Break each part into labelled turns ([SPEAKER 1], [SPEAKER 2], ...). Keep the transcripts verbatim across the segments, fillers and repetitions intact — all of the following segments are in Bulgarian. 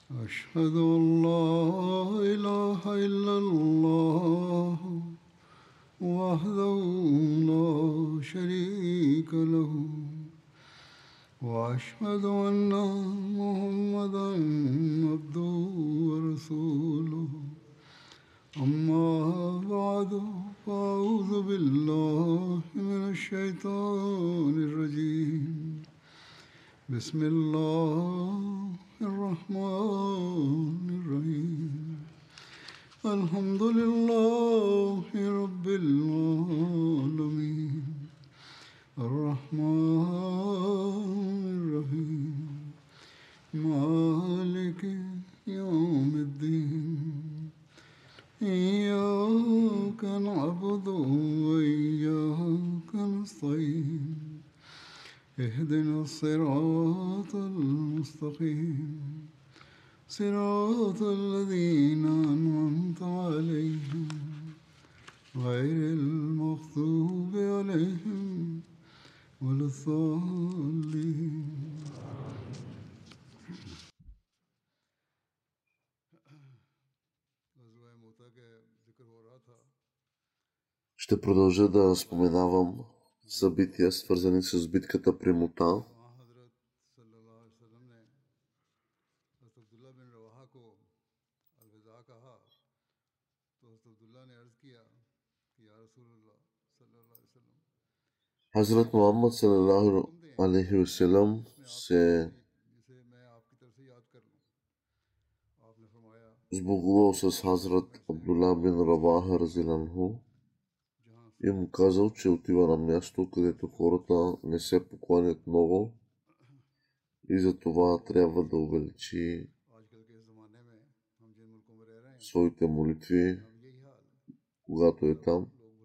[SPEAKER 1] أشهد أن لا إله إلا الله وحده لا شريك له وأشهد أن محمدا عبده ورسوله أما بعد فأعوذ بالله من الشيطان الرجيم بسم الله الرحمن الرحيم الحمد لله رب العالمين الرحمن الرحيم مالك يوم الدين إياك نعبد وإياك نستعين اهدنا الصراط المستقيم صراط الذين أنعمت عليهم غير المغضوب عليهم ولا الضالين.
[SPEAKER 2] Ще продължа да споменавам събития, свързани с битката при Мута. Хазрат Мухаммад салалаху алейхи васелам се сбогувал с Хазрат Абдулла бин Рабаха разиланху и му казал, че отива на място, където хората не се покланят много и за това трябва да увеличи своите молитви, когато е там.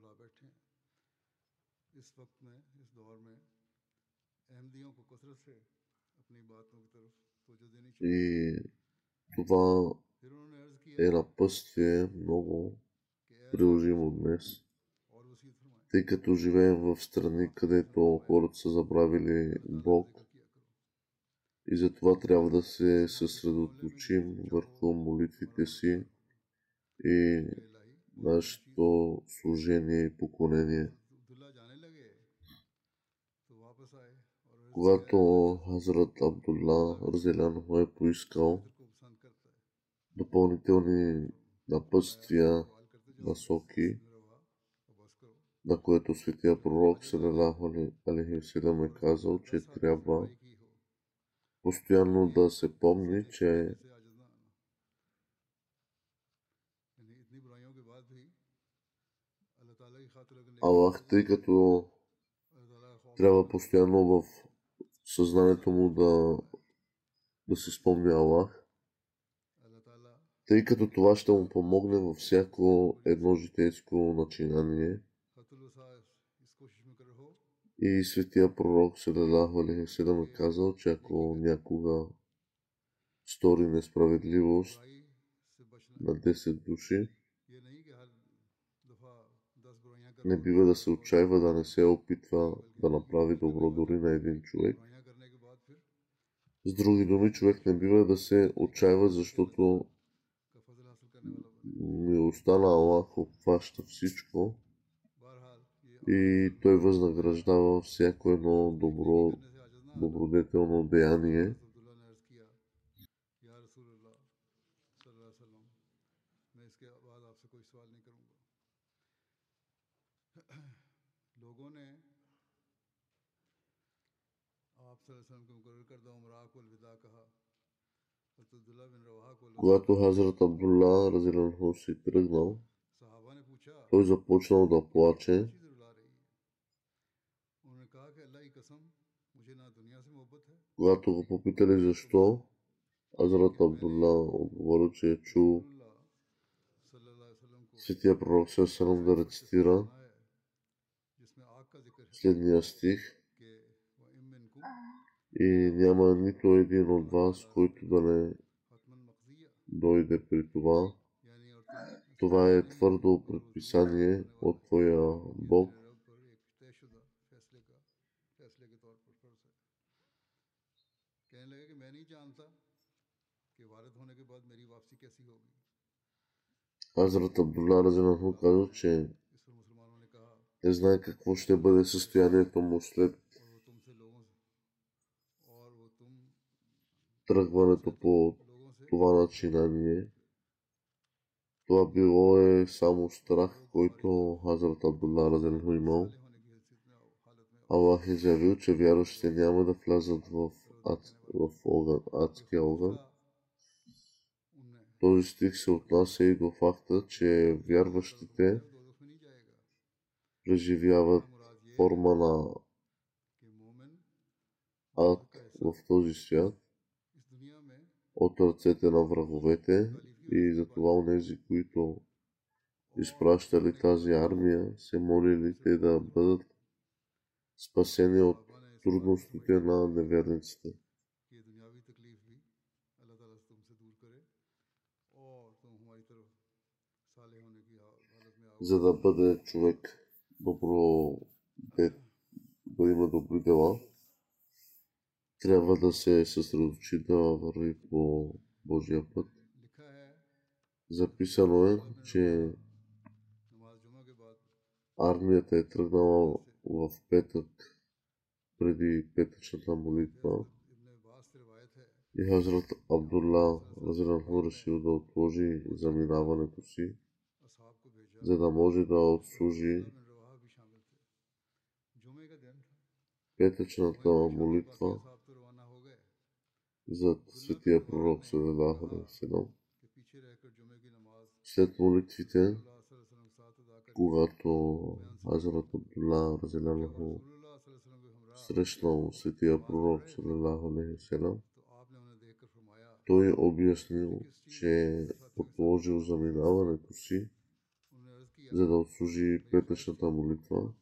[SPEAKER 2] И това е напътствие много приложимо днес, тъй като живеем в страни, където хората са забравили Бог и затова трябва да се съсредоточим върху молитвите си и нашето служение и поклонение. Когато Хазрат Абдулла разиланху е поискал допълнителни напътствия, насоки, на което светия пророк салалаху алейхи васелам е казал, че трябва постоянно да се помни, че Аллах, тъй като трябва постоянно в съзнанието му да, да се спомня Аллах, тъй като това ще му помогне във всяко едно житейско начинание. И светия пророк салалаху алейхи васелам е казал, че ако някога стори несправедливост на десет души, не бива да се отчаива, да не се опитва да направи добро дори на един човек. С други думи, човек не бива да се отчаива, защото милостта на Аллах обхваща всичко и той възнаграждава всяко едно добро, добродетелно деяние. Когато Хазрат Абдулла разиланху си тръгнал, той започнал да плаче. Когато го попитали защо, Хазрат Абдулла отговорил, че е чул светия пророк салалаху да рецитира следния стих: и няма нито един от вас, който да не дойде при това. Това е твърдо предписание от твоя Бог. Хазрат Абдулла Разинаху каза, че не знае какво ще бъде състоянието му след тръгването по това начинание. Това било е само страх, който Хазрат Абдулла Разинаху имал. Аллах е заявил, че вярващите няма да влязат в, ад, в огън, адския огън. Този стих се отнася и до факта, че вярващите преживяват форма на ад в този свят от ръцете на враговете и затова онези, които изпращали тази армия, се молили те да бъдат спасени от трудностите на неверниците. За да бъде човек добро, да има добри дела, трябва да се съсредоточи да върви по Божия път. Записано е, че армията е тръгнала в петък преди петъчната молитва и Хазрат Абдулла Разинаху решил да отложи заминаването си, за да може да отслужи петъчната молитва за светия пророк саллалаху алейхи ва салям. След молитвите, когато Хазрат Абдулла Разинаху срещнал светия пророк саллалаху алейхи ва салям, той обяснил, че отложил заминаването си, за да отслужи петъчната молитва.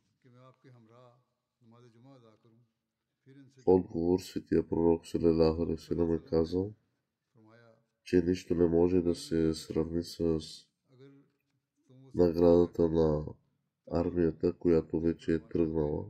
[SPEAKER 2] В отговор светия пророк саллалаху алейхи ва салям е казал, че нищо не може да се сравни с наградата на армията, която вече е тръгнала.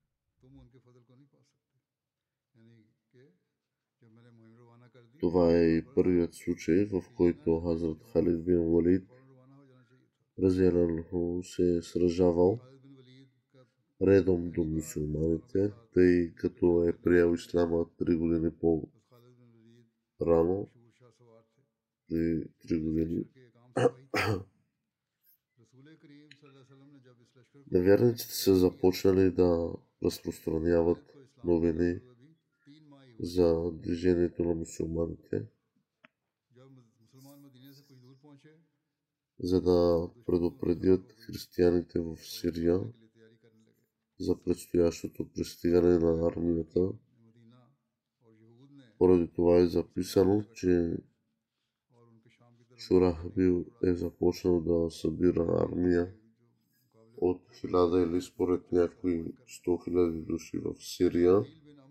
[SPEAKER 2] Това е и първият случай, в който Хазрат Халид бин Валид разияланху се е сражавал редом до мюсюлманите, тъй като е приел исляма три години по-рано, при три години. Невярниците са започнали да разпространяват новини за движението на мюсюлманите, за да предупредят християните в Сирия за предстоящото пристигане на армията. Поради това е записано, че Шурахбил е започнал да събира армия от хиляда или според някои сто хиляди души в Сирия.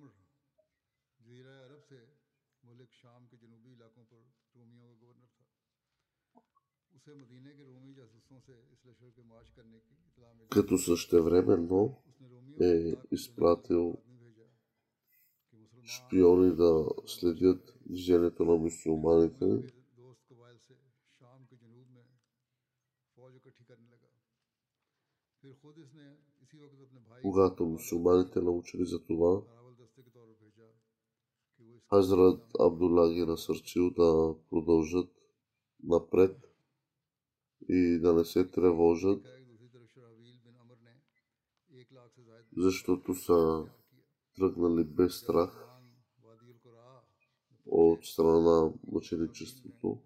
[SPEAKER 2] Като същевременно е изпратил шпиони да следят движението на мюсюлманите. Когато мюсюлманите научили за това, Хазрат Абдулла ги насърчил да продължат напред и да не се тревожат, защото са тръгнали без страх от страна на мъченичеството.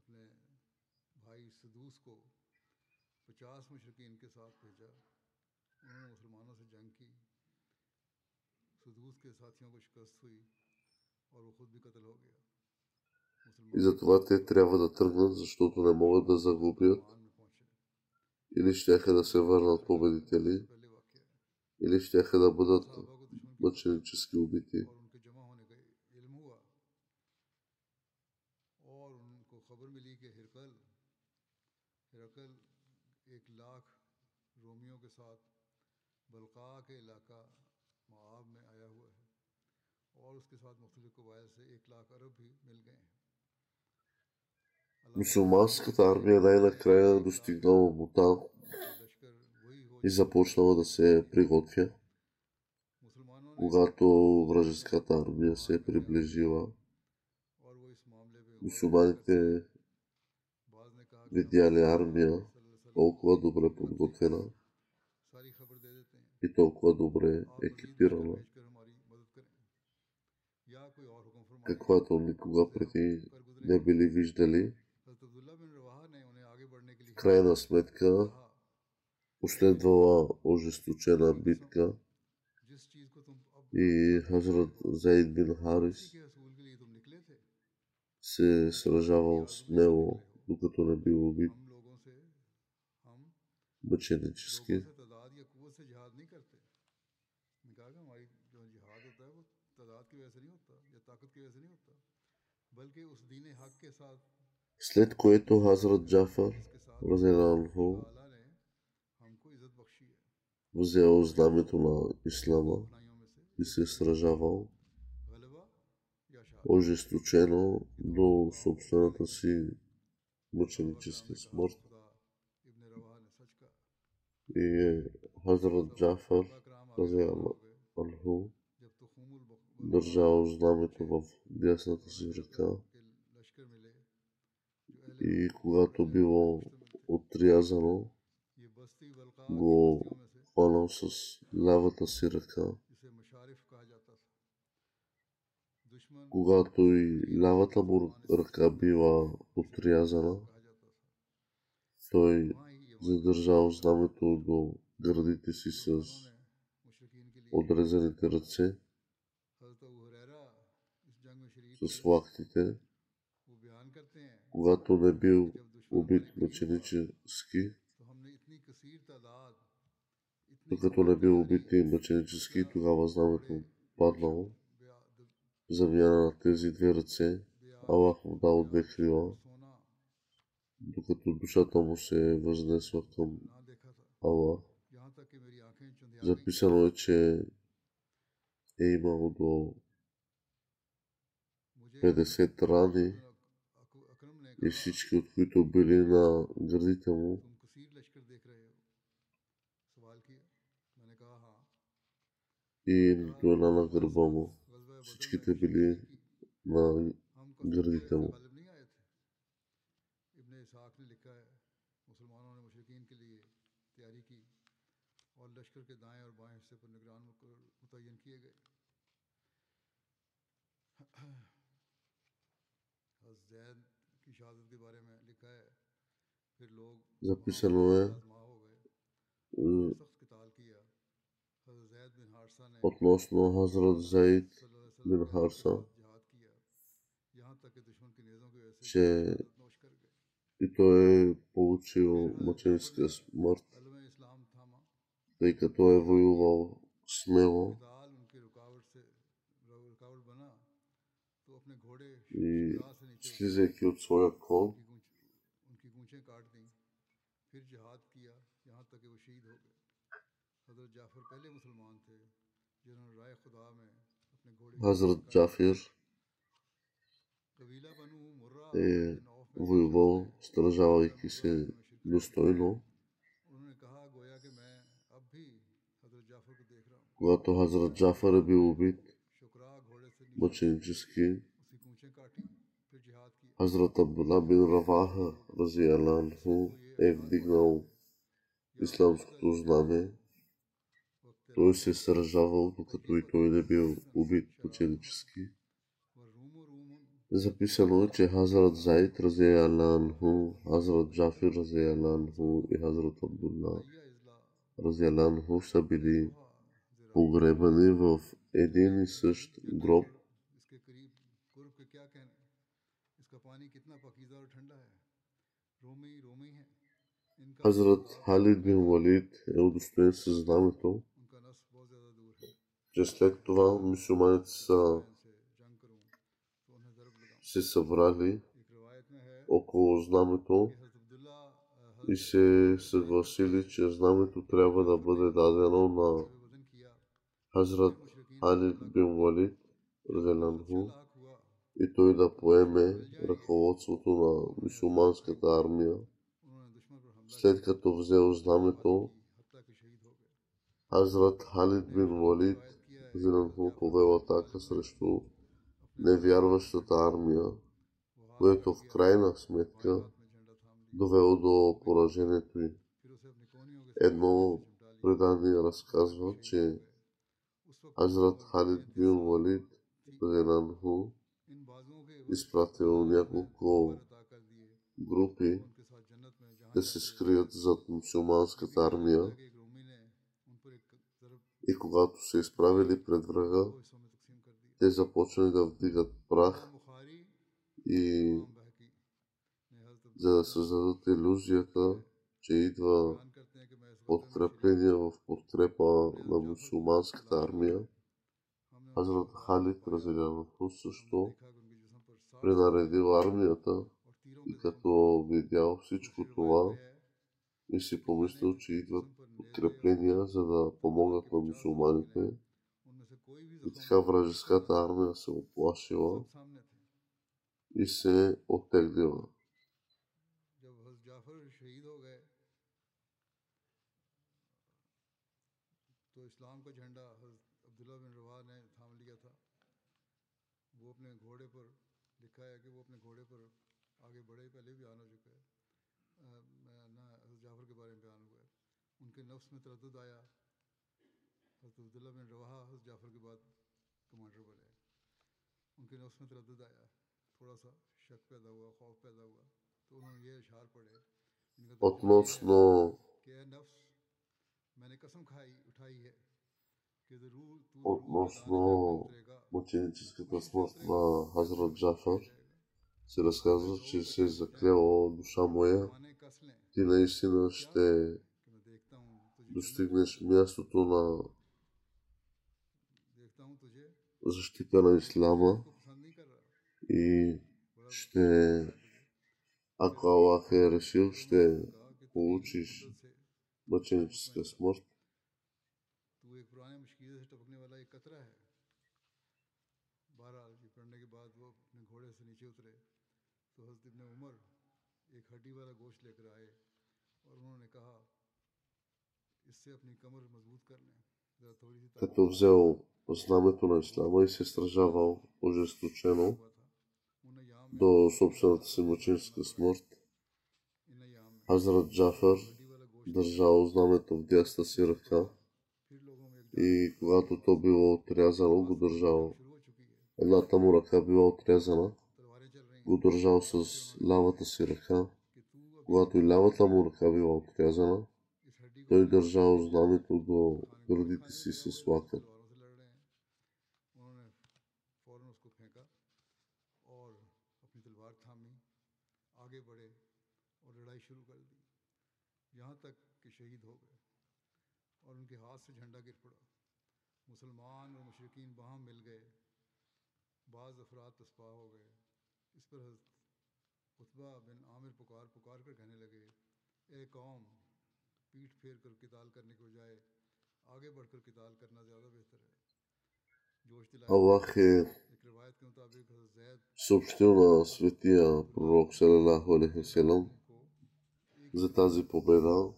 [SPEAKER 2] И затова те трябва да тръгнат, защото не могат да загубят. Или щяха да се върнат победители, или щяха да бъдат мъченически убити. Мюсюлманската армия най-накрая достигнала Мута и започнала да се приготвя. Когато вражеската армия се е приближила, мюсюлманите видяли армия толкова добре подготвена и толкова добре екипирана, каквато никога преди не били виждали. В крайна сметка последвала ожесточена битка и Хазрат Заид бин Харис се сражавал смело, докато не бил убит мъченически. След което Хазрат Джафар разияланху взел знамето на Ислама и се сражавал ожесточено до собствената си мъченическа смърт. И Хазрат Джафар разияланху държал знамето в дясната си ръка и когато било отрязано, го хванал с лявата си ръка. Когато и лявата му ръка била отрязана, той задържал знамето до гърдите си с отрезаните ръце, с лактите. Когато не бил убит мъченически, докато не бил убит и мъченически, тогава знамето паднало. В замяна на тези две ръце, Аллах му дал две крила, докато душата му се е възнесла към Аллах. Записано е, че е имало до петдесет рани и всички, от които били на гърдите му, и нито една на гърба му. Всичките били на гърдите му. Записано е относно Хазрат Заид бин Харса, че и той е получил мъченическа смърт, тъй като е воювал смело и слизайки от своя кон, Хазрат Джафир е воювал, стражавайки се достойно. Когато Хазрат Джафар е бил убит мъченически, Хазрат Абдулла бин Раваха разияланху е вдигнал исламското знаме. Той се е сражавал, докато и той не бил убит мъченически. Записано е, че Хазрат Заид разияланху, Хазрат Джафир разияланху и Хазрат Абдулла разияланху са били погребани в един и същ гроб. Хазрат Халид бин Валид е удостоен със знамето, че след това мюсюлманите са се събрали около знамето и се съгласили, че знамето трябва да бъде дадено на Хазрат Халид бин Валид разияланху и той да поеме ръководството на мюсюлманската армия. След като взел знамето, Хазрат Халид бин Валид Зеленху повел атака срещу невярващата армия, което в крайна сметка довело до поражението й. Едно предание разказва, че Хазрат Халид бин Валид Зеленху изпратил няколко групи да се скрият зад мюсюлманската армия и когато се изправили пред врага, те започнали да вдигат прах и за да създадат илюзията, че идва подкрепление в подкрепа на мюсюлманската армия. Хазрат Халид Разиянху също пренаредил армията и като видял всичко това и си помислил, че идват подкрепления, за да помогнат на мюсюлманите. И така вражеската армия се оплашила и се оттеглила. Относно Относно мъченическата смърт на Хазрат Джафар се разказва, че се е заклевала душа моя, ти наистина ще достигнеш мястото на защита на исляма и ще, ако Аллах е решил, ще получиш мъченическа смърт. Като взел знамето на исляма и се стражавал ожесточено до собствената си мъченическа смърт, Хазрат Джафар държал знамето в дясната си ръка и когато то било отрязано, го държал. Едната му ръка била отрязана, го държал с лявата си ръка. Когато и лявата му ръка била отрязана, той държал знамето до гърдите си с лакът. Аллах е съобщил на светия пророк салалаху алейхи ва салям за тази победа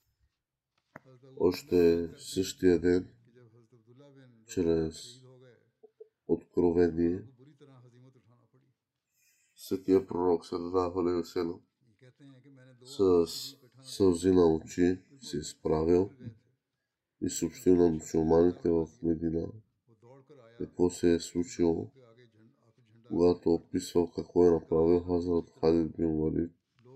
[SPEAKER 2] още същия ден чрез откровение. Светия пророк салалаху алейхи ва салям с сълзи на очи се е справил и съобщил на мюсюлманите в Медина какво се е случило, когато описвал какво е направил Хазрат Халид бин Валид.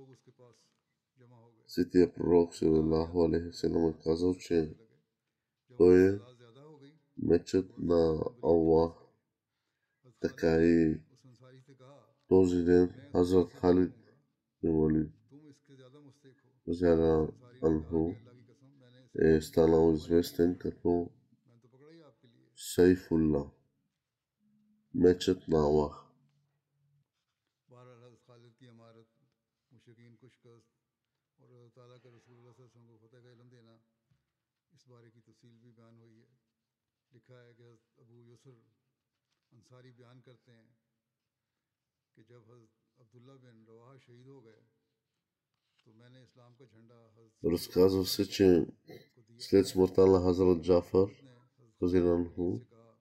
[SPEAKER 2] Светия пророк салалаху алейхи ва салям е казал, че той е мечът на Аллах. Така и този ден Хазрат Халид бин Валид Зяна Анху е станал известен като Сайфулла, мечът на Аллах. Разказва се, че след смъртта на Хазрат Джафар, Хазиранху,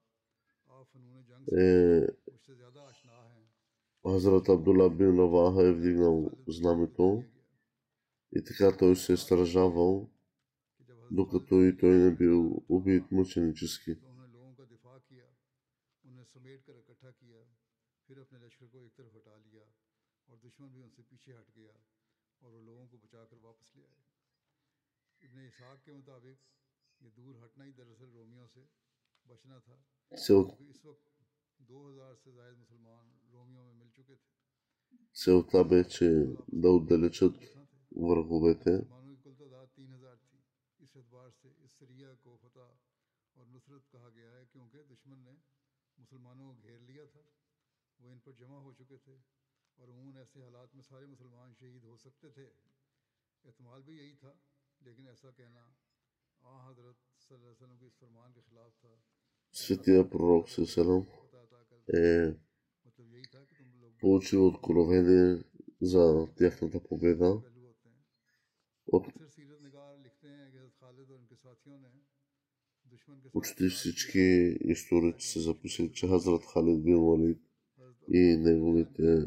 [SPEAKER 2] е Хазрат Абдула бин Раваха е вдигнал знамето и така той се е стражавал, докато и той не бил убит мъченически. Цел... Целта бе, че да отдалечат враговете. Светия пророк Селам е получил откровение за тяхната победа. От почти всички историци се записали, че Хазрат Халид бин Валид и неговите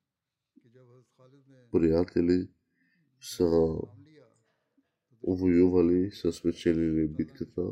[SPEAKER 2] приятели са воювали, са спечелили битката.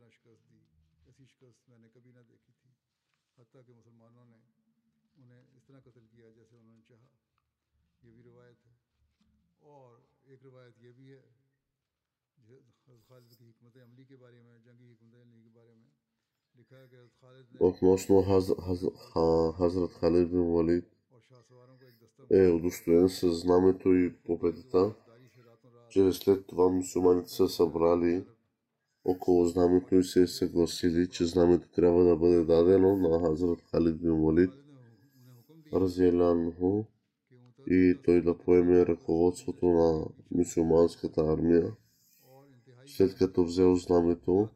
[SPEAKER 2] Относно Хаз, Хаз, Хазрат Халид бин Валид е удостоен с знамето и победата, че след това мюсюлманите са събрали около знамето и се съгласили, че знамето трябва да бъде дадено на Хазрат Халид бин Валид разияланху и той да поеме ръководството на мюсюлманската армия. След като взел знамето,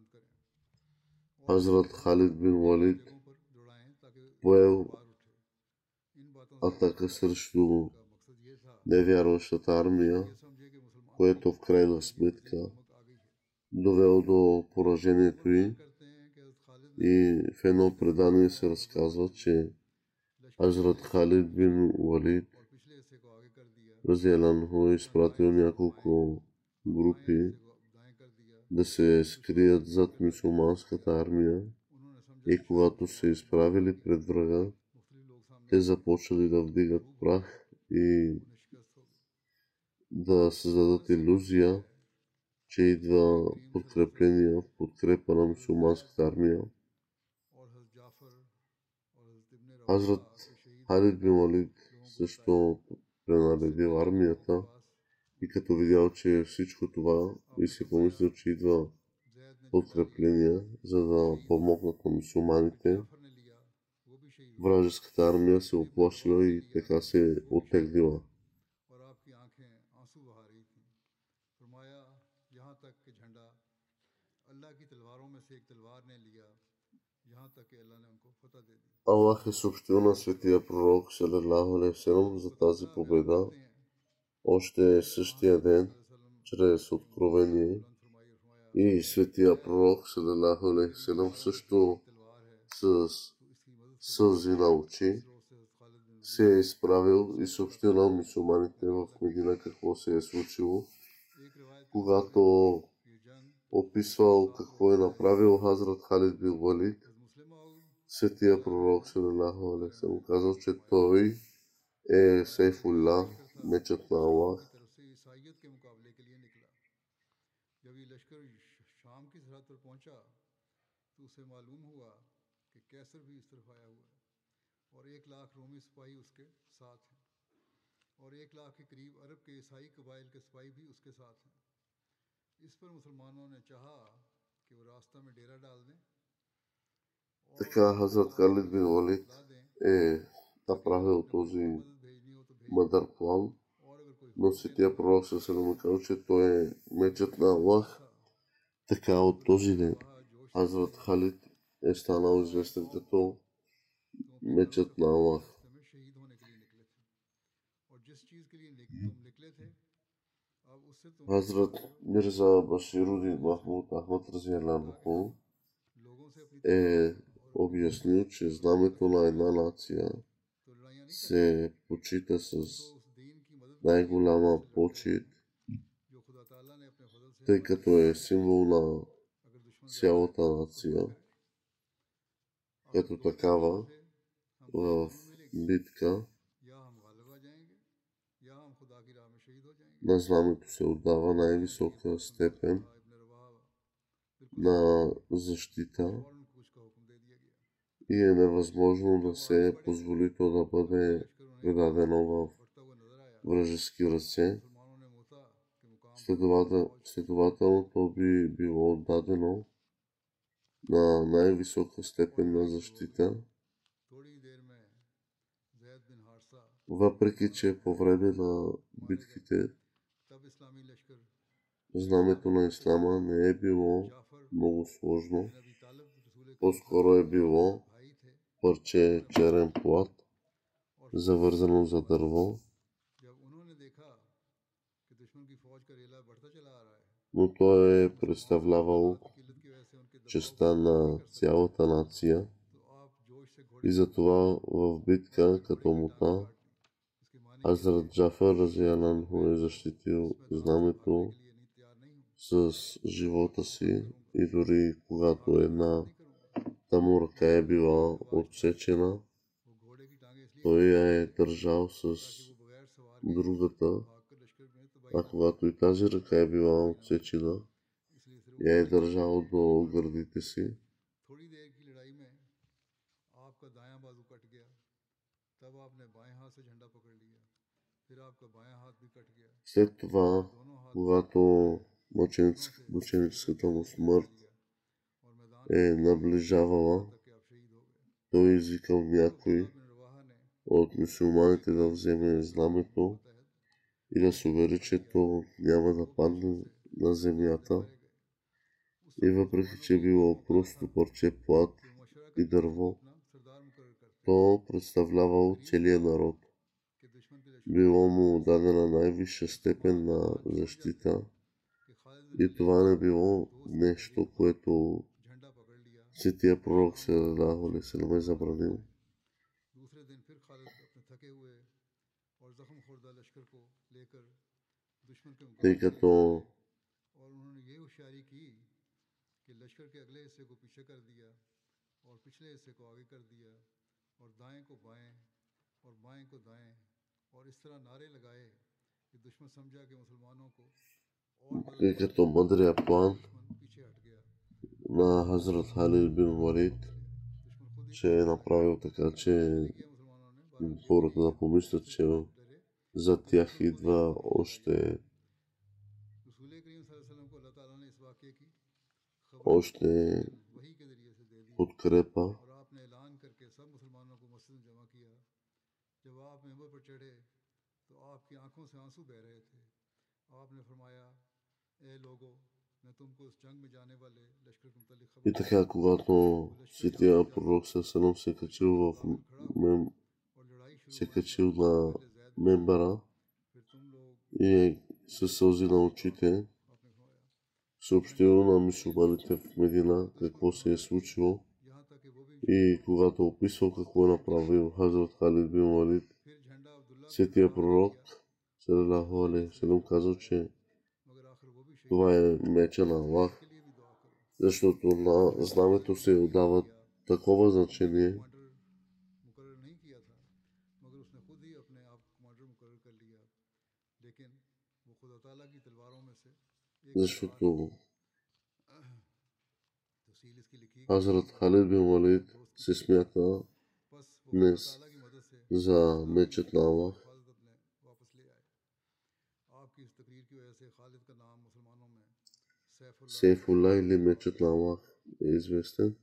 [SPEAKER 2] Хазрат Халид бин Валид поел атака срещу невярващата армия, което в крайна сметка довело до поражението й. И в едно предание се разказва, че Хазрат Халид бин Валид разияланху е изпратил няколко групи да се скрият зад мюсюлманската армия и когато се изправили пред врага, те започнали да вдигат прах и да създадат илюзия, че идва подкрепление в подкрепа на мюсюлманската армия. Хазрат Халид бин Валид също пренаредил армията и като видял, че всичко това и си помислил, че идва подкрепление, за да помогнат на мюсюлманите, вражеската армия се оплашила и така се оттеглила. Аллах е съобщил на светия пророк салалаху алейхи ва салям за тази победа още същия ден, чрез откровение. И светия пророк салалаху алейхи ва салям също с сълзи на очи се е изправил и съобщил на мюсюлманите в Медина какво се е случило, когато описвал какво е направил Хазрат Халид бин Валид. Светия пророк салалаху алейхи ва салям казал, че той е Сейфуллах, мечът на Аллах. Така Хазрат Халид бин Валид е направил този мъдър план, но светия пророк се е казал, че той е мечът на Аллах. Така от този ден Хазрат Халид е станал известен като мечът на Аллах. Хазрат Мирза Баширудин Махмуд Ахмад Разияланху е обяснил, че знамето на една нация се почита с най-голяма почит, тъй като е символ на цялата нация. Като такава, в битка на знамето се отдава най-висока степен на защита и е невъзможно да се позволи то да бъде предадено в вражески ръце. Следователно то би било отдадено на най-висока степен на защита, въпреки че по време на битките знамето на исляма не е било много сложно, по-скоро е било парче черен плат, завързано за дърво, но той е представлявал честта на цялата нация и затова в битка като Мута Хазрат Джафар Разияланху е защитил знамето с живота си и дори когато една му ръка е била отсечена, той я е държал с другата, а когато и тази ръка е била отсечена, я е държал до гърдите си. След това, когато мъченическата му смърт е наближавала, той е извикал някой от мюсюлманите да вземе знамето и да се увери, че то няма да падне на земята. И въпреки, че е било просто парче плат и дърво, то представлявало целия народ. Било му дадена най-висша степен на защита и това не било нещо, което светия пророк саллалаху алейхи ва саллям е забранил. Тъй като тъй като мъдрия план на Хазрат Халид бин Валид, че е направил така, че хората да помислят, че за тях идва още още подкрепа. И така, когато светия пророк със се качил в мем... се качил на мембара и със сълзи на очите съобщил на мюсюлманите в Медина какво се е случило и когато описвал какво е направил Хазрат Халид бин Валид, светия пророк саллалаху алейхи ва саллям казал, че това е меча на Аллах, защото на знамето се отдава такова значение, защото Хазрат Халид бин Валид се смята днес за мечът на Аллах. Сейфулlah или мечът на Аллах е известен.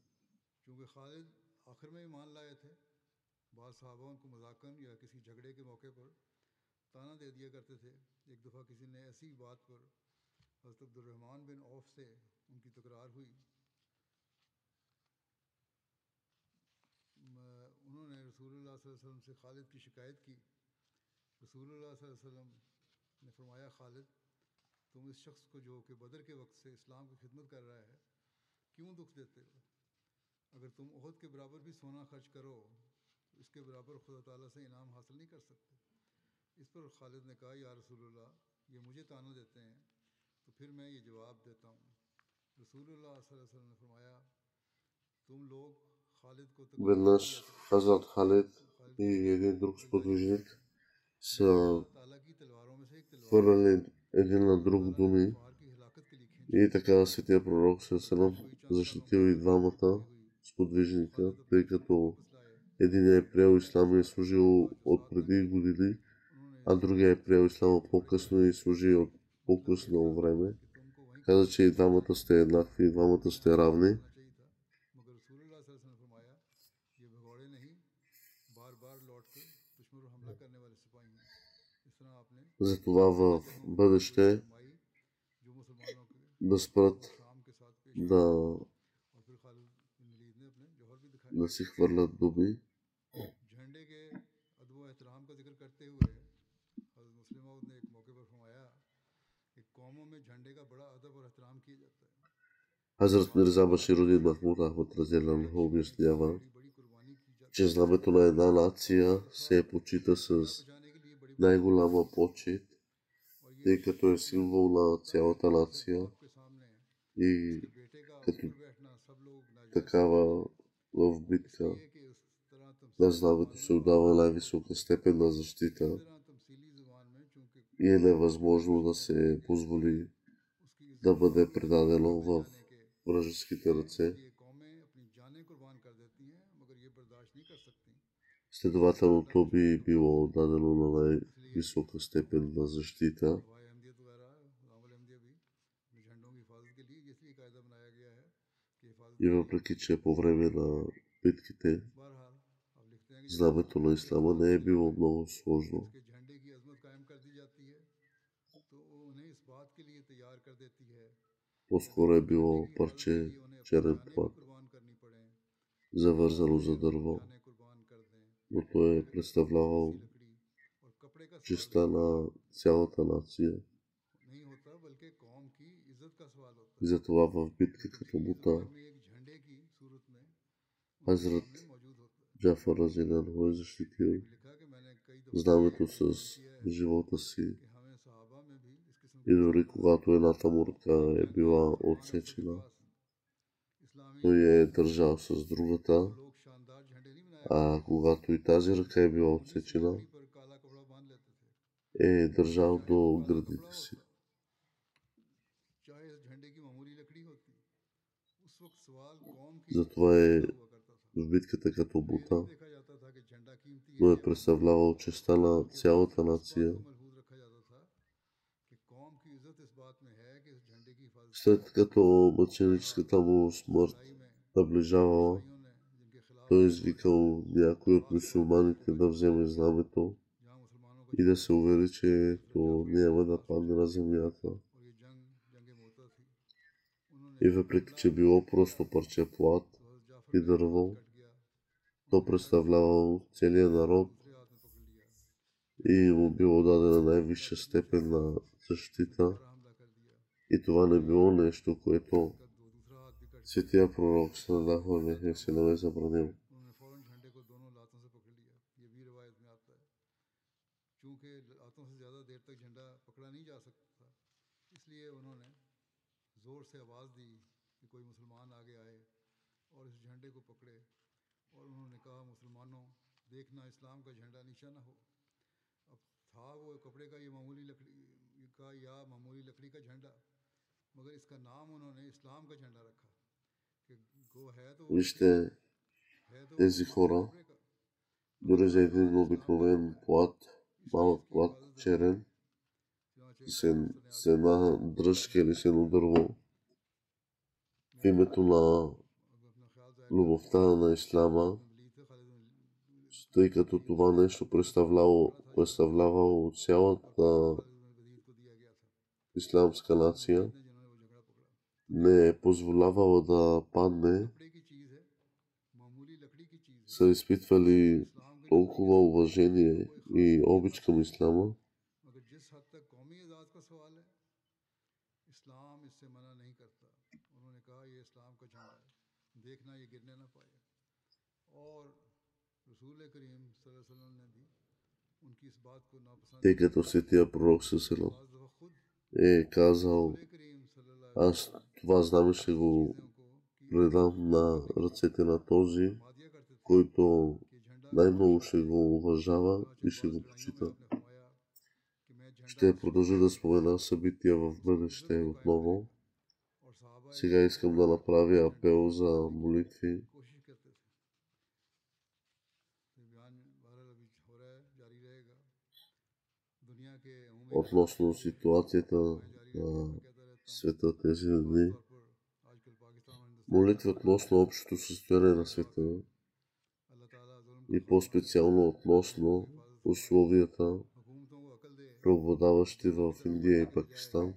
[SPEAKER 1] उन्होंने रसूलुल्लाह सल्लल्लाहु अलैहि वसल्लम से खालिद की शिकायत की। रसूलुल्लाह सल्लल्लाहु अलैहि वसल्लम ने फरमाया, खालिद तुम इस शख्स को जो कि बदर के वक्त से इस्लाम की खिदमत कर रहा है क्यों दुख देते हो? अगर तुम ओहद के बराबर भी सोना खर्च करो तो इसके बराबर खुदा ताला से इनाम हासिल नहीं कर सकते। इस पर खालिद ने कहा, या रसूलुल्लाह ये मुझे ताना देते हैं तो फिर मैं ये जवाब देता हूँ। रसूलुल्लाह सल्लल्लाहु अलैहि वसल्लम ने फरमाया, तुम लोग खालिद को तकलीफ मत
[SPEAKER 2] Веднъж
[SPEAKER 1] दिया करो।
[SPEAKER 2] Хазрат Халид
[SPEAKER 1] खालिद
[SPEAKER 2] и
[SPEAKER 1] को कहो
[SPEAKER 2] един друг
[SPEAKER 1] कि लड़ाई
[SPEAKER 2] сподвижник
[SPEAKER 1] ये
[SPEAKER 2] са
[SPEAKER 1] अल्लाह ताला की तलवारों में से एक तलवार है
[SPEAKER 2] хвърляли един
[SPEAKER 1] जो
[SPEAKER 2] на
[SPEAKER 1] अल्लाह
[SPEAKER 2] друг
[SPEAKER 1] ताला ने
[SPEAKER 2] думи
[SPEAKER 1] कुफार की हिलाकत के लिए खींची
[SPEAKER 2] и
[SPEAKER 1] है।
[SPEAKER 2] така светия пророк
[SPEAKER 1] और फिर
[SPEAKER 2] Салам
[SPEAKER 1] कोई चंद सालों
[SPEAKER 2] защитил
[SPEAKER 1] बाद
[SPEAKER 2] и
[SPEAKER 1] जब तकलीफ
[SPEAKER 2] двамата
[SPEAKER 1] पूरी हुई तो
[SPEAKER 2] сподвижника,
[SPEAKER 1] खालिद अपने
[SPEAKER 2] тъй
[SPEAKER 1] दुश्मनों को
[SPEAKER 2] като
[SPEAKER 1] वापस लाए।
[SPEAKER 2] единият е приел
[SPEAKER 1] और
[SPEAKER 2] ислама и е
[SPEAKER 1] रसूलुल्लाह
[SPEAKER 2] служил
[SPEAKER 1] सल्लल्लाहु अलैहि वसल्लम के
[SPEAKER 2] от
[SPEAKER 1] साथ में
[SPEAKER 2] преди години,
[SPEAKER 1] उन्होंने
[SPEAKER 2] а другия е приел ислама
[SPEAKER 1] बड़ी
[SPEAKER 2] по-късно и служи от
[SPEAKER 1] मतलब
[SPEAKER 2] по-късно
[SPEAKER 1] देखा
[SPEAKER 2] време.
[SPEAKER 1] कि तुमको वहीं
[SPEAKER 2] Каза,
[SPEAKER 1] कत्ल
[SPEAKER 2] че и
[SPEAKER 1] करना चाहिए
[SPEAKER 2] двамата сте еднакви, и двамата
[SPEAKER 1] तुम्हें
[SPEAKER 2] сте
[SPEAKER 1] हमारे साथ
[SPEAKER 2] равни.
[SPEAKER 1] चलना चाहिए था। मगर रसूलुल्लाह सल्लल्लाहु अलैहि वसल्लम ने फरमाया, ये भगौड़े नहीं, बार बार लौट कर दुश्मन पर हमला करने वाले सिपाही हैं। इस तरह आपने
[SPEAKER 2] Затова
[SPEAKER 1] तीन
[SPEAKER 2] в
[SPEAKER 1] जंगों की कारगोई
[SPEAKER 2] бъдеще
[SPEAKER 1] फरमाई जो मुसलमानों के
[SPEAKER 2] да
[SPEAKER 1] को
[SPEAKER 2] спрат
[SPEAKER 1] शाम के साथ पेश आई।
[SPEAKER 2] да,
[SPEAKER 1] और फिर खालिद बिन वलीद ने अपने जौहर भी दिखाए।
[SPEAKER 2] да си хвърлят думи.
[SPEAKER 1] झंडे के अदब व एहतराम का जिक्र करते हुए हज़रत मुस्लिम मौद ने एक मौके पर फरमाया कि कौमों में झंडे का बड़ा अदब और एहतराम किया जाता है।
[SPEAKER 2] Хазрат
[SPEAKER 1] बाज़
[SPEAKER 2] Мирза
[SPEAKER 1] औक़ात
[SPEAKER 2] Баширудин Махмуд Ахмад
[SPEAKER 1] झंडे
[SPEAKER 2] Разияланху
[SPEAKER 1] बचाने के लिए
[SPEAKER 2] обяснява,
[SPEAKER 1] बड़ी बड़ी कुर्बानी की जाती
[SPEAKER 2] че
[SPEAKER 1] है।
[SPEAKER 2] знамето на една
[SPEAKER 1] बाज़
[SPEAKER 2] нация
[SPEAKER 1] दफ़ा
[SPEAKER 2] се почита с
[SPEAKER 1] झंडा बचाने के लिए बड़ी बड़ी कुर्बानी
[SPEAKER 2] най-голяма
[SPEAKER 1] की जाती है।
[SPEAKER 2] почет,
[SPEAKER 1] और ये
[SPEAKER 2] тъй като е
[SPEAKER 1] इतना
[SPEAKER 2] символ на
[SPEAKER 1] होता है
[SPEAKER 2] цялата
[SPEAKER 1] कि उसके
[SPEAKER 2] нация
[SPEAKER 1] बाप के सामने
[SPEAKER 2] и
[SPEAKER 1] उसके बेटे का उस
[SPEAKER 2] като
[SPEAKER 1] पर बैठना सब लोग नाजायज़ समझते
[SPEAKER 2] такава
[SPEAKER 1] हैं,
[SPEAKER 2] в битка
[SPEAKER 1] इसलिए कि उस तरह
[SPEAKER 2] на
[SPEAKER 1] तमसीली ज़ुबान
[SPEAKER 2] знамето
[SPEAKER 1] में
[SPEAKER 2] се
[SPEAKER 1] बात
[SPEAKER 2] отдава
[SPEAKER 1] की जाती है।
[SPEAKER 2] най-висока степен на
[SPEAKER 1] इसी
[SPEAKER 2] защита
[SPEAKER 1] तरह तमसीली ज़ुबान में चूँकि
[SPEAKER 2] и е
[SPEAKER 1] कौम को
[SPEAKER 2] невъзможно да
[SPEAKER 1] रोशनी देने
[SPEAKER 2] се
[SPEAKER 1] के लिए
[SPEAKER 2] позволи
[SPEAKER 1] उसकी
[SPEAKER 2] да
[SPEAKER 1] इज्जत
[SPEAKER 2] бъде
[SPEAKER 1] की हिफाजत
[SPEAKER 2] предадено
[SPEAKER 1] करते
[SPEAKER 2] в
[SPEAKER 1] जाने के
[SPEAKER 2] вражеските
[SPEAKER 1] लिए
[SPEAKER 2] ръце.
[SPEAKER 1] लिए कौमें अपनी जानें कुर्बान कर देती हैं, मगर ये बर्दाश्त नहीं कर सकती कि इसका
[SPEAKER 2] Следователно,
[SPEAKER 1] झंडा
[SPEAKER 2] то
[SPEAKER 1] दुश्मन
[SPEAKER 2] би
[SPEAKER 1] को नुकसान
[SPEAKER 2] било
[SPEAKER 1] पहुंचाए।
[SPEAKER 2] дадено на
[SPEAKER 1] इसलिए
[SPEAKER 2] най-висока степен на защита.
[SPEAKER 1] शवाए अहमदियत वगैरह गुलाम अहमदिया भी अपने झंडों की हिफाजत के लिए इसलिए कायदा बनाया गया है कि हिफाजत
[SPEAKER 2] И
[SPEAKER 1] करें।
[SPEAKER 2] въпреки, че по време на битките
[SPEAKER 1] बहरहाल अब लिखते हैं कि जब
[SPEAKER 2] знамето на
[SPEAKER 1] मुसलमानों के
[SPEAKER 2] ислама
[SPEAKER 1] साथ
[SPEAKER 2] не е
[SPEAKER 1] में
[SPEAKER 2] било много сложно.
[SPEAKER 1] उसके झंडे की अजमत कायम कर दी जाती है तो वो उन्हें इस बात के लिए तैयार कर देती है कि अगर
[SPEAKER 2] По-скоро е
[SPEAKER 1] उस झंडे
[SPEAKER 2] било
[SPEAKER 1] की हिफाजत के
[SPEAKER 2] парче
[SPEAKER 1] लिए उन्हें अपनी
[SPEAKER 2] черен
[SPEAKER 1] जानें भी
[SPEAKER 2] плат,
[SPEAKER 1] कुर्बान करनी पड़ें तो वो
[SPEAKER 2] завързано
[SPEAKER 1] उन्हें
[SPEAKER 2] за
[SPEAKER 1] अपनी
[SPEAKER 2] дърво,
[SPEAKER 1] जानें कुर्बान कर दें।
[SPEAKER 2] но той е
[SPEAKER 1] फिर इतनी मोटी सी
[SPEAKER 2] представлявал
[SPEAKER 1] लकड़ी और कपड़े का सवाल
[SPEAKER 2] честа
[SPEAKER 1] नहीं होता
[SPEAKER 2] на цялата нация.
[SPEAKER 1] नहीं होता बल्कि कौम की इज्जत का सवाल होता
[SPEAKER 2] И
[SPEAKER 1] है
[SPEAKER 2] затова в
[SPEAKER 1] जो
[SPEAKER 2] битка като
[SPEAKER 1] तमसीली
[SPEAKER 2] Мута
[SPEAKER 1] जुबान में एक झंडे की सूरत में उनके
[SPEAKER 2] Хазрат
[SPEAKER 1] सामने मौजूद होता है।
[SPEAKER 2] Джафар Разияланху е защитил
[SPEAKER 1] फिर लिखा कि मैंने कई दफ़ा
[SPEAKER 2] знамето с
[SPEAKER 1] बयान किया है
[SPEAKER 2] живота си
[SPEAKER 1] कि हमें सहाबा में भी इस किस्म की
[SPEAKER 2] и дори
[SPEAKER 1] मिसाल हासिल
[SPEAKER 2] когато
[SPEAKER 1] है।
[SPEAKER 2] едната му ръка
[SPEAKER 1] एक
[SPEAKER 2] е
[SPEAKER 1] जंग में
[SPEAKER 2] била
[SPEAKER 1] उस्मान अफजल के
[SPEAKER 2] отсечена,
[SPEAKER 1] पास इस्लामी
[SPEAKER 2] той я е държал с другата,
[SPEAKER 1] वो लोग शानदार झंडे नहीं बनाया करते
[SPEAKER 2] а
[SPEAKER 1] थे,
[SPEAKER 2] когато и тази ръка е била
[SPEAKER 1] उंगली से
[SPEAKER 2] отсечена,
[SPEAKER 1] लकड़ी पर काला कपड़ा बांध लेते थे
[SPEAKER 2] е
[SPEAKER 1] ताकि
[SPEAKER 2] държал
[SPEAKER 1] झंडे पर
[SPEAKER 2] до
[SPEAKER 1] काला कपड़ा
[SPEAKER 2] гърдите си.
[SPEAKER 1] होता, चाहे इस झंडे की मामूली लकड़ी होती। उस वक्त सवाल कौम की इज्जत
[SPEAKER 2] Затова е
[SPEAKER 1] का हुआ करता था।
[SPEAKER 2] в битката като
[SPEAKER 1] ये
[SPEAKER 2] Бута,
[SPEAKER 1] नहीं देखा जाता था कि झंडा कीमती है
[SPEAKER 2] но е
[SPEAKER 1] या महंगा,
[SPEAKER 2] представлявал честа на
[SPEAKER 1] बल्कि
[SPEAKER 2] цялата
[SPEAKER 1] इस बात
[SPEAKER 2] нация.
[SPEAKER 1] को मलहूज रखा जाता था कि कौम की इज्जत इस बात में है कि इस झंडे की हिफाजत की
[SPEAKER 2] След
[SPEAKER 1] जाए।
[SPEAKER 2] като
[SPEAKER 1] बहरहाल
[SPEAKER 2] мъченическата му
[SPEAKER 1] इस
[SPEAKER 2] смърт
[SPEAKER 1] लड़ाई में
[SPEAKER 2] наближавала,
[SPEAKER 1] ईसाइयों ने जिनके खिलाफ
[SPEAKER 2] той е
[SPEAKER 1] बहुत
[SPEAKER 2] извикал някой от
[SPEAKER 1] खास तौर पर
[SPEAKER 2] мюсюлманите
[SPEAKER 1] जगह
[SPEAKER 2] да
[SPEAKER 1] चुनी
[SPEAKER 2] вземе знамето
[SPEAKER 1] जहां मुसलमानों का
[SPEAKER 2] и да
[SPEAKER 1] झंडा
[SPEAKER 2] се
[SPEAKER 1] लगा।
[SPEAKER 2] увери, че
[SPEAKER 1] हज़रत
[SPEAKER 2] то
[SPEAKER 1] जाफर
[SPEAKER 2] няма
[SPEAKER 1] इब्न
[SPEAKER 2] да
[SPEAKER 1] वक्कास
[SPEAKER 2] падне
[SPEAKER 1] थे
[SPEAKER 2] на земята.
[SPEAKER 1] और ये जंग जंग मोता थी। उन्होंने
[SPEAKER 2] И
[SPEAKER 1] जब
[SPEAKER 2] въпреки,
[SPEAKER 1] हमला
[SPEAKER 2] че било
[SPEAKER 1] किया
[SPEAKER 2] просто парче плат
[SPEAKER 1] तो हज़रत जाफर
[SPEAKER 2] и
[SPEAKER 1] का एक हाथ
[SPEAKER 2] дърво,
[SPEAKER 1] कट गया,
[SPEAKER 2] то
[SPEAKER 1] उन्होंने धड़ से
[SPEAKER 2] представлявало целия
[SPEAKER 1] तलवार
[SPEAKER 2] народ
[SPEAKER 1] दूसरे हाथ में पकड़ लिया
[SPEAKER 2] и
[SPEAKER 1] और
[SPEAKER 2] му
[SPEAKER 1] अपने
[SPEAKER 2] било дадена
[SPEAKER 1] मुकाबले
[SPEAKER 2] най-висша
[SPEAKER 1] के लिए
[SPEAKER 2] степен на
[SPEAKER 1] से
[SPEAKER 2] защита.
[SPEAKER 1] दोबारा हमला कर दिया।
[SPEAKER 2] И това не било нещо, което
[SPEAKER 1] उसका दो दूसरा हाथ भी कट गया।
[SPEAKER 2] светия пророк саллаллаху
[SPEAKER 1] उसके
[SPEAKER 2] алейхи
[SPEAKER 1] बाद
[SPEAKER 2] ва
[SPEAKER 1] जब
[SPEAKER 2] саллям е забранил.
[SPEAKER 1] उन्होंने फौरन झंडे को दोनों लातों से पकड़ लिया। ये भी रिवायत में आता है। चूंकि लातों से ज़्यादा देर तक झंडा पकड़ा नहीं जा सकता था, इसलिए उन्होंने ज़ोर से आवाज़ दी कि कोई मुसलमान आगे आए और इस झंडे को पकड़े। और उन्होंने कहा, मुसलमानों देखना इस्लाम का झंडा नीचा ना हो। अब था वो कपड़े का ये मामूली लकड़ी का या मामूली लकड़ी का झंडा, मगर इसका नाम उन्होंने इस्लाम का झंडा रखा कि गो है तो वो लकड़ी का,
[SPEAKER 2] Вижте
[SPEAKER 1] है तो वो
[SPEAKER 2] тези
[SPEAKER 1] मामूली
[SPEAKER 2] хора,
[SPEAKER 1] कपड़े का, मगर
[SPEAKER 2] дори за един
[SPEAKER 1] बहरहाल इस्लाम का
[SPEAKER 2] обикновен
[SPEAKER 1] झंडा है,
[SPEAKER 2] плат,
[SPEAKER 1] इसलिए
[SPEAKER 2] малък
[SPEAKER 1] इसकी
[SPEAKER 2] плат,
[SPEAKER 1] हिफाजत ज़रूरी है।
[SPEAKER 2] черен,
[SPEAKER 1] चुनांचे
[SPEAKER 2] с,
[SPEAKER 1] एक और दोस्त ने
[SPEAKER 2] с
[SPEAKER 1] आगे
[SPEAKER 2] една
[SPEAKER 1] बताया
[SPEAKER 2] дръжка или с едно дърво, в
[SPEAKER 1] मैं
[SPEAKER 2] името на
[SPEAKER 1] अपना ख्याल जाहिर कर दूं
[SPEAKER 2] любовта на
[SPEAKER 1] कि
[SPEAKER 2] ислама,
[SPEAKER 1] खालिद बिन वलीद थे। खालिद बिन
[SPEAKER 2] тъй като
[SPEAKER 1] वलीद
[SPEAKER 2] това
[SPEAKER 1] से
[SPEAKER 2] нещо представлявало,
[SPEAKER 1] बड़ा था ये
[SPEAKER 2] представлявало
[SPEAKER 1] और
[SPEAKER 2] цялата
[SPEAKER 1] फिर खालिद बिन वलीद को दिया गया था।
[SPEAKER 2] исламска
[SPEAKER 1] खालिद बिन
[SPEAKER 2] нация,
[SPEAKER 1] वलीद ने जिन्होंने वो झगड़ा पकड़ा तो
[SPEAKER 2] не
[SPEAKER 1] देखा
[SPEAKER 2] е позволявала да
[SPEAKER 1] ये
[SPEAKER 2] падне
[SPEAKER 1] कपड़े की चीज़ है, मामूली लकड़ी की चीज़ है,
[SPEAKER 2] са изпитвали толкова уважение и обич към исляма, тъй като светия пророк Сесалам е казал: аз това знаме ще го предам на ръцете на този, който най-много ще го уважава и ще го почита. Ще продължа да спомена събития в бъдеще отново. Сега искам да направя апел за молитви. Относно ситуацията на света тези дни, молитви относно общото състояние на света и по-специално относно условията, преобладаващи в Индия и Пакистан.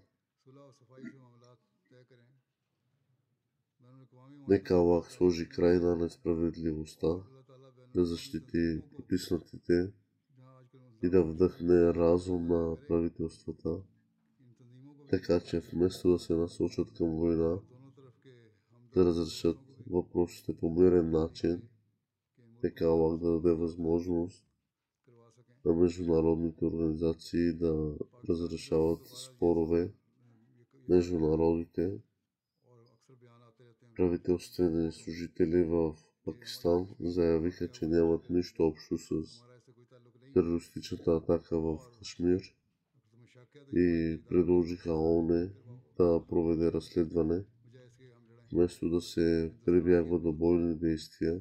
[SPEAKER 2] Нека Аллах сложи край на несправедливостта, да защити потиснатите и да вдъхне разум на правителствата, така че вместо да се насочат към война, да разрешат въпросите по мирен начин. Нека Аллах да даде възможност на международните организации да разрешават спорове между народите. Правителствени служители в Пакистан заявиха, че нямат нищо общо с терористичната атака в Кашмир и предложиха ООН да проведе разследване, вместо да се прибягва до бойни действия.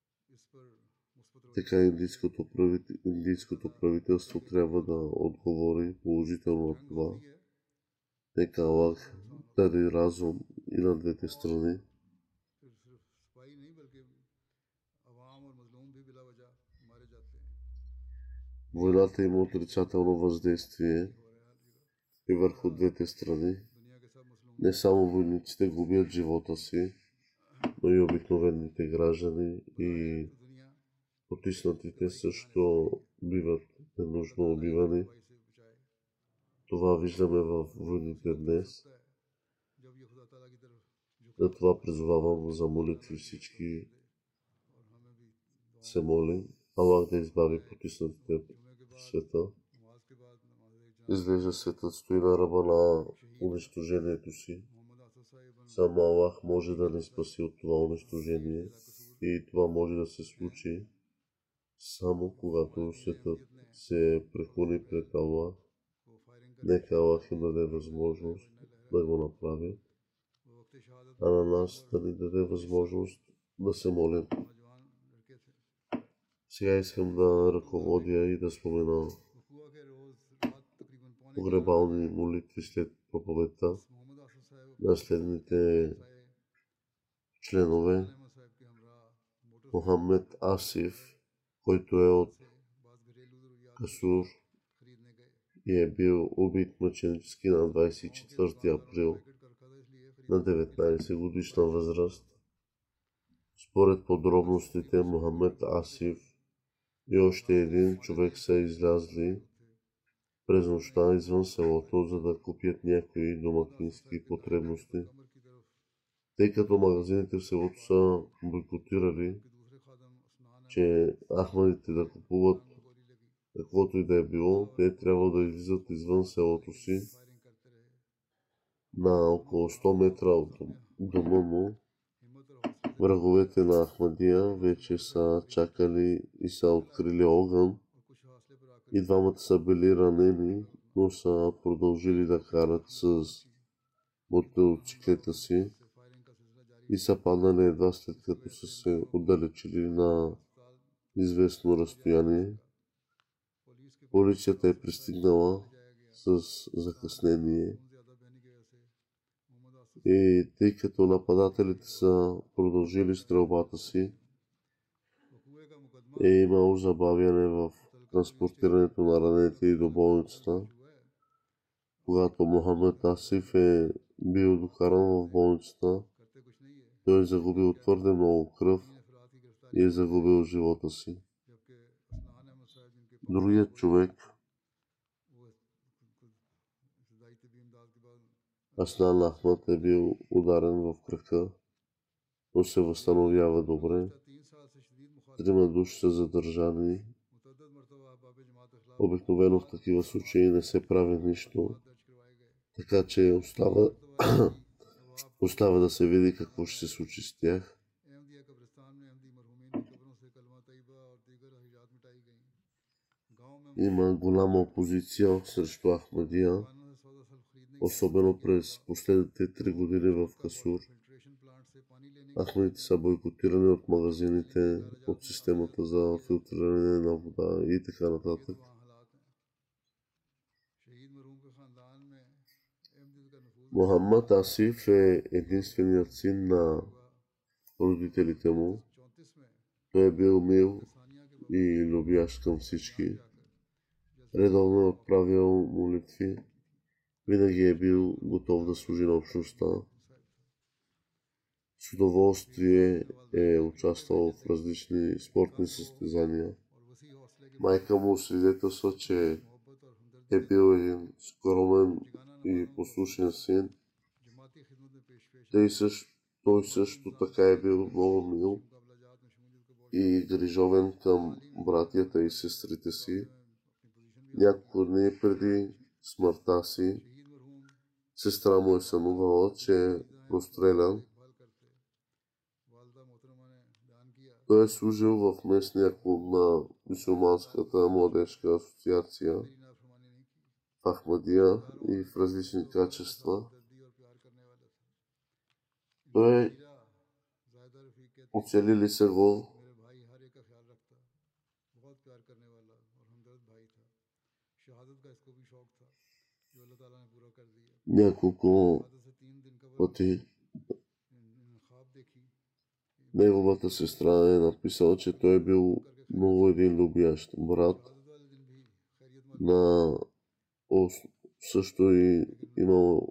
[SPEAKER 2] Така индийското, правител... индийското правителство трябва да отговори положително на това. Нека Аллах даде разум и на двете страни. Войната има отрицателно въздействие и върху двете страни. Не само войниците губят живота си, но и обикновените граждани и потиснатите също биват ненужно убивани. Това виждаме в войните днес. Затова призовавам за молитви всички. Се молим Аллах да избави потиснатите в света. Изглежда светът стои на ръба на унищожението си. Само Аллах може да ни спаси от това унищожение и това може да се случи само когато светът се преклони пред Аллах. Нека Аллах им даде възможност да го направят, а на нас да ни даде възможност да се молим. Сега искам да ръководя и да спомена погребални молитви след проповедта на следните членове. Мохамед Асиф, който е от Касур и е бил убит мъченически на двадесет и четвърти април на деветнадесет годишна възраст. Според подробностите, Мохамед Асиф и още един човек са излязли през нощта извън селото, за да купят някои домакински потребности. Тъй като магазините в селото са бойкотирали, че ахмадите да купуват каквото и да е било, те трябва да излизат извън селото си на около сто метра от дома му. Враговете на Ахмадия вече са чакали и са открили огън. И двамата са били ранени, но са продължили да карат с мотоциклета си и са паднали едва след като са се отдалечили на известно разстояние. Полицията е пристигнала с закъснение и тъй като нападателите са продължили стрелбата си, е имало забавяне в транспортирането на ранените и до болницата. Когато Мохамед Асиф е бил докаран в болницата, той е загубил твърде много кръв и е загубил живота си. Другият човек, Аснан Ахмад, е бил ударен в кръка, но се възстановява добре. Трима души са задържани. Обикновено в такива случаи не се прави нищо, така че остава, остава да се види какво ще се случи с тях. Има голяма опозиция срещу Ахмадия, особено през последните три години в Касур. Ахмадите са бойкотирани от магазините, от системата за филтриране на вода и така нататък. Мохаммад Асиф е единственият син на родителите му. Той е бил мил и любящ към всички. Редовно е отправял молитви. Винаги е бил готов да служи на общността. С удоволствие е участвал в различни спортни състезания. Майка му свидетелства, че е бил един скромен и послушен син. Той също, той също така е бил много мил и грижовен към братята и сестрите си. Няколко дни преди смъртта си, сестра му е сънувала, че е прострелян. Той е служил в местния клуб на мюсюлманската младежка асоциация в Ахмадия и в различни качества. Той оцелили се го няколко пъти. Неговата сестра е написала, че той е бил много един любящ брат. На също и имал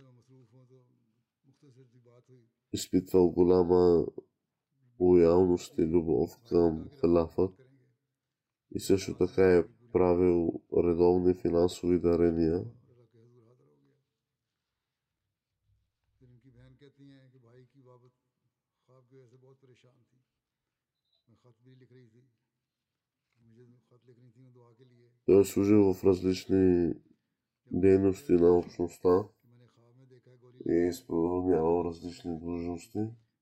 [SPEAKER 2] изпитвал голяма лоялност и любов към халафът и също така е правил редовни финансови дарения. Той е служил в различни дейности на общността и е изпълнявал различни длъжности.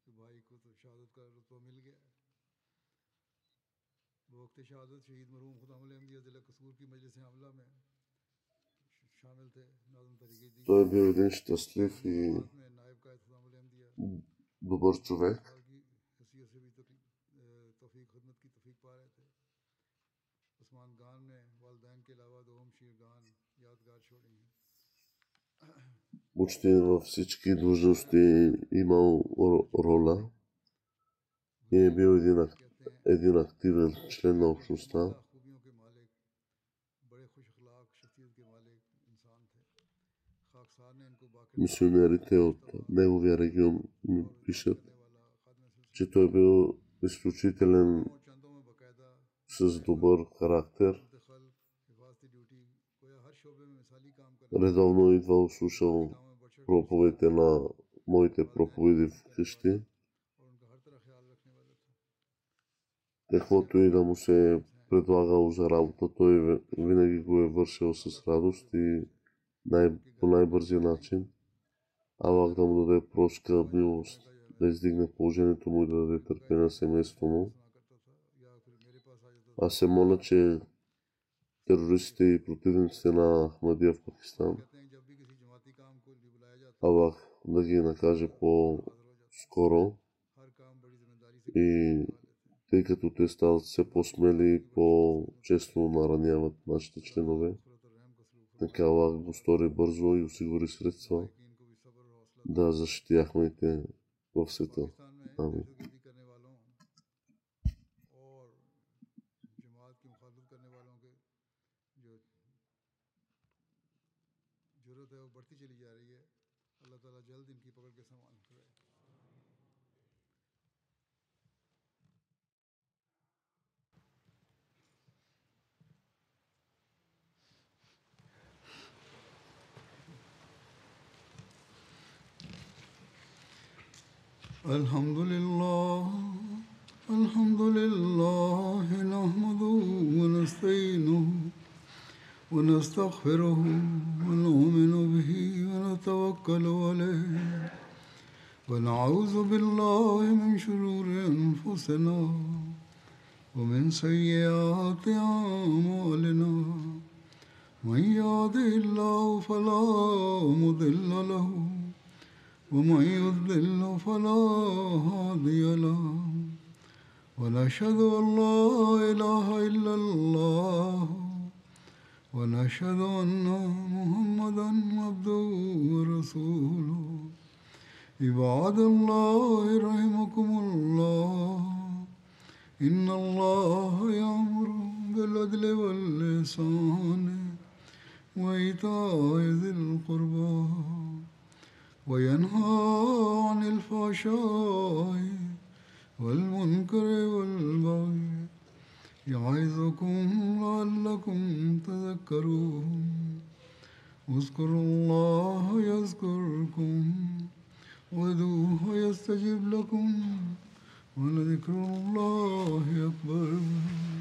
[SPEAKER 2] Той е бил един щастлив и добър човек. Почти във всички длъжности имал роля и е бил един, един активен член на общността. Мисионерите от неговия регион ми пишат, че той бил изключителен с добър характер. Редовно идвал, слушал проповедите на моите проповеди в къщи. Каквото и да му се е предлагало за работа, той винаги го е вършил с радост и най- по най-бързия начин. Аллах да му даде прошка милост, да издигне положението му и да даде търпение на семейството му. Аз се моля, че терористите и противниците на Ахмадия в Пакистан, Аллах да ги накаже по-скоро, и тъй като те стават все по-смели и по-често нараняват нашите членове, така Аллах го стори бързо и осигури средства да защити ахмадите в света. Амин. اللہ تعالیٰ جلد ان کی پکڑ کے سامان کرے.
[SPEAKER 1] الحمد لله الحمد لله نحمده ونستعينه ونستغفره ونؤمن به ونتوكل عليه ونعوذ بالله من شرور أنفسنا ومن سيئات أعمالنا من يهده الله فلا مضل له ومن يضلل فلا هادي له ونشهد أن لا إله إلا الله ونشهد أن محمدا عبده ورسوله عباد الله رحمكم الله إن الله يأمر بالعدل والإحسان وإيتاء ذي القربى وينهى عن الفحشاء والمنكر والبغي يعظكم لعلكم تذكرون اذكروا الله يذكركم وادعوه يستجب لكم ولذكر الله أكبر.